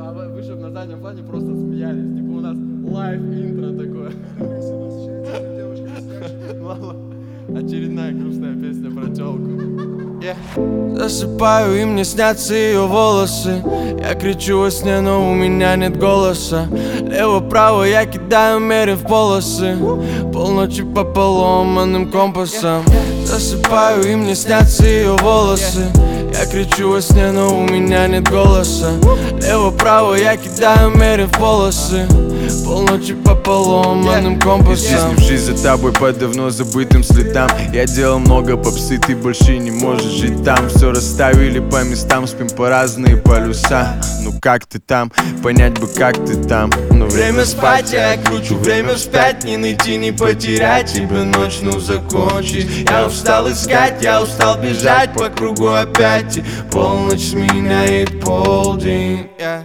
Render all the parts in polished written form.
А вы же на заднем плане просто смеялись. Типа у нас лайв-интро такое. Очередная грустная песня про тёлку. Засыпаю, и мне снятся ее волосы. Я кричу во сне, но у меня нет голоса. Лево-право я кидаю, мерив полосы. Полночи по поломанным компасам. Засыпаю, и мне снятся ее волосы. Я кричу во сне, но у меня нет голоса. Лево-право я кидаю, мерив полосы. Полночи по поломанным компасам. Здесь жизнь за тобой по давно забытым следам. Я делал много попсы, ты больше не можешь жить там. Все расставили по местам, спим по разные полюса. Ну как ты там, понять бы как ты там. Но Время спать, я кручу время вспять. Не найти, не потерять тебя ночь, ну закончить. Я устал искать, я устал бежать по кругу опять. И полночь сменяет полдень.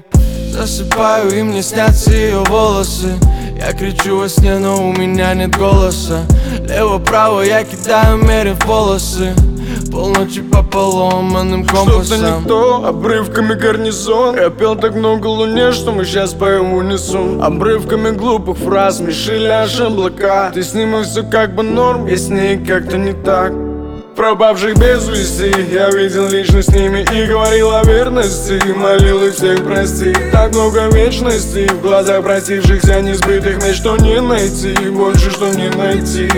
Засыпаю, и мне снятся ее волосы. Я кричу во сне, но у меня нет голоса. Лево-право я кидаю, мерив полосы. Полночи по поломанным компасам. Что-то не то, обрывками гарнизон. Я пел так много луне, что мы сейчас поем в унисон. Обрывками глупых фраз смешили аж облака. Ты с ним и все как бы норм, я с ней как-то не так. Пропавших без вести, я видел лично с ними и говорил о верности. Молил их всех простить. Так много вечности в глазах простившихся несбытых мечт, что не найти, больше что не найти.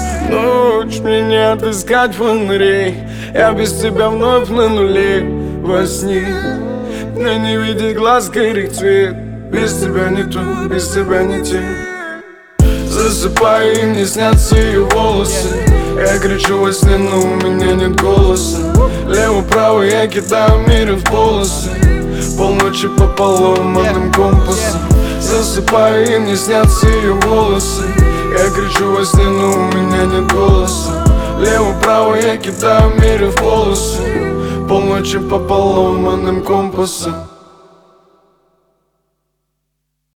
Ночь мне не отыскать фонарей. Я без тебя вновь на нуле во сне. Мне не видеть глаз карих цвет. Без тебя не то, без тебя не те. Засыпаю, и мне снятся ее волосы. Я кричу во сне, но у меня нет голоса. Лево-право я кидаю, мерив полосы. Полночи по поломанным компасам. Засыпаю, и мне снятся ее волосы. Я кричу во сне, но у меня нет голоса. Лево-право я кидаю, мерив полосы. Полночи по поломанным компасам.